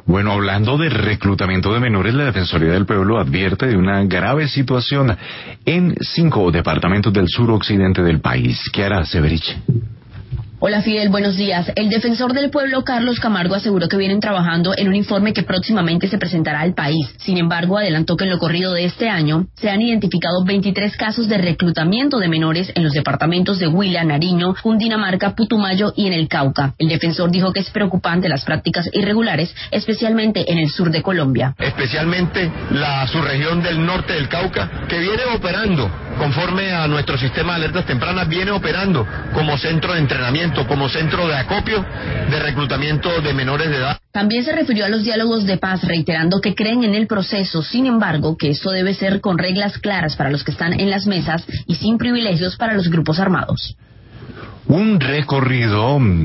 Bueno, hablando de reclutamiento de menores, la Defensoría del Pueblo advierte de una grave situación en 5 departamentos del suroccidente del país. Kiara Severich. Hola Fidel, buenos días. El defensor del pueblo, Carlos Camargo, aseguró que vienen trabajando en un informe que próximamente se presentará al país. Sin embargo, adelantó que en lo corrido de este año se han identificado 23 casos de reclutamiento de menores en los departamentos de Huila, Nariño, Cundinamarca, Putumayo y en el Cauca. El defensor dijo que es preocupante las prácticas irregulares, especialmente en el sur de Colombia. Especialmente la subregión del norte del Cauca, que viene operando conforme a nuestro sistema de alertas tempranas, viene operando como centro de entrenamiento, como centro de acopio de reclutamiento de menores de edad. También se refirió a los diálogos de paz, reiterando que creen en el proceso, sin embargo, que esto debe ser con reglas claras para los que están en las mesas y sin privilegios para los grupos armados. Un recorrido